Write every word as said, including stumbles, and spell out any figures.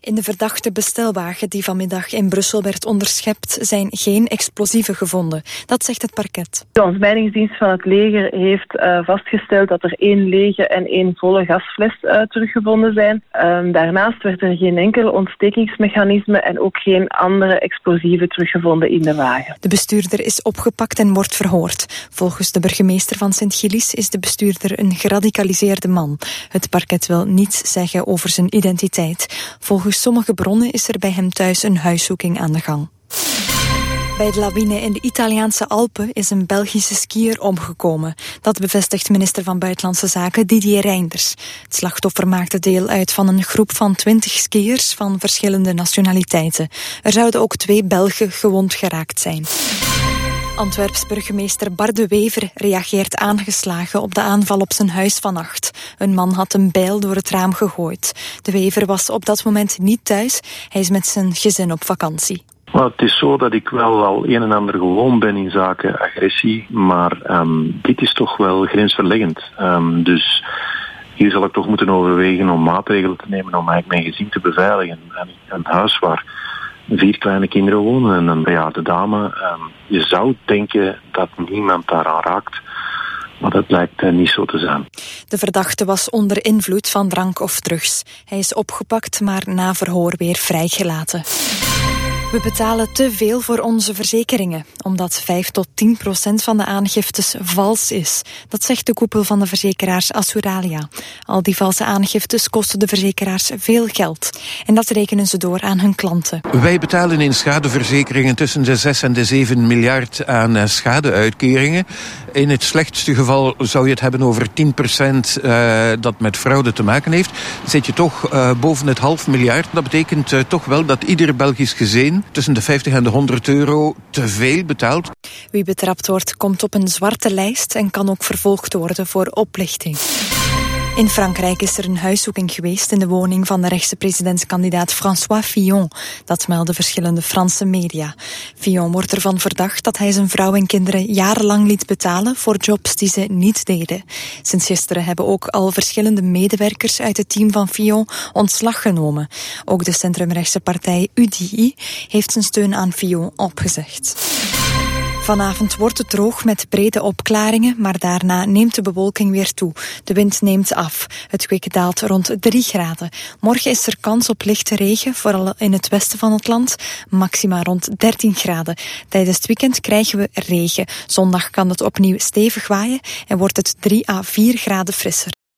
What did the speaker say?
In de verdachte bestelwagen die vanmiddag in Brussel werd onderschept zijn geen explosieven gevonden. Dat zegt het parket. De ontmijningsdienst van het leger heeft uh, vastgesteld dat er één lege en één volle gasfles uh, teruggevonden zijn. Um, daarnaast werd er geen enkel ontstekingsmechanisme en ook geen andere explosieven teruggevonden in de wagen. De bestuurder is opgepakt en wordt verhoord. Volgens de burgemeester van Sint-Gilles is de bestuurder een geradicaliseerde man. Het parket wil niets zeggen over zijn identiteit. Volgens sommige bronnen is er bij hem thuis een huiszoeking aan de gang. Bij de lawine in de Italiaanse Alpen is een Belgische skiër omgekomen. Dat bevestigt minister van Buitenlandse Zaken Didier Reynders. Het slachtoffer maakte deel uit van een groep van twintig skiërs van verschillende nationaliteiten. Er zouden ook twee Belgen gewond geraakt zijn. Antwerps burgemeester Bart de Wever reageert aangeslagen op de aanval op zijn huis vannacht. Een man had een bijl door het raam gegooid. De Wever was op dat moment niet thuis. Hij is met zijn gezin op vakantie. Nou, het is zo dat ik wel al een en ander gewoon ben in zaken agressie, maar um, dit is toch wel grensverleggend. Um, dus hier zal ik toch moeten overwegen om maatregelen te nemen om eigenlijk mijn gezin te beveiligen. En een huis waar vier kleine kinderen wonen en een bejaarde dame. Um, je zou denken dat niemand daaraan raakt, maar dat lijkt uh, niet zo te zijn. De verdachte was onder invloed van drank of drugs. Hij is opgepakt, maar na verhoor weer vrijgelaten. We betalen te veel voor onze verzekeringen, omdat vijf tot tien procent van de aangiftes vals is. Dat zegt de koepel van de verzekeraars Assuralia. Al die valse aangiftes kosten de verzekeraars veel geld. En dat rekenen ze door aan hun klanten. Wij betalen in schadeverzekeringen tussen de zes en de zeven miljard aan schadeuitkeringen. In het slechtste geval zou je het hebben over tien procent uh, dat met fraude te maken heeft. Zit je toch uh, boven het half miljard. Dat betekent uh, toch wel dat ieder Belgisch gezin tussen de vijftig en de honderd euro te veel betaalt. Wie betrapt wordt, komt op een zwarte lijst en kan ook vervolgd worden voor oplichting. In Frankrijk is er een huiszoeking geweest in de woning van de rechtse presidentskandidaat François Fillon. Dat melden verschillende Franse media. Fillon wordt ervan verdacht dat hij zijn vrouw en kinderen jarenlang liet betalen voor jobs die ze niet deden. Sinds gisteren hebben ook al verschillende medewerkers uit het team van Fillon ontslag genomen. Ook de centrumrechtse partij U D I heeft zijn steun aan Fillon opgezegd. Vanavond wordt het droog met brede opklaringen, maar daarna neemt de bewolking weer toe. De wind neemt af. Het kwik daalt rond drie graden. Morgen is er kans op lichte regen, vooral in het westen van het land. Maxima rond dertien graden. Tijdens het weekend krijgen we regen. Zondag kan het opnieuw stevig waaien en wordt het drie à vier graden frisser.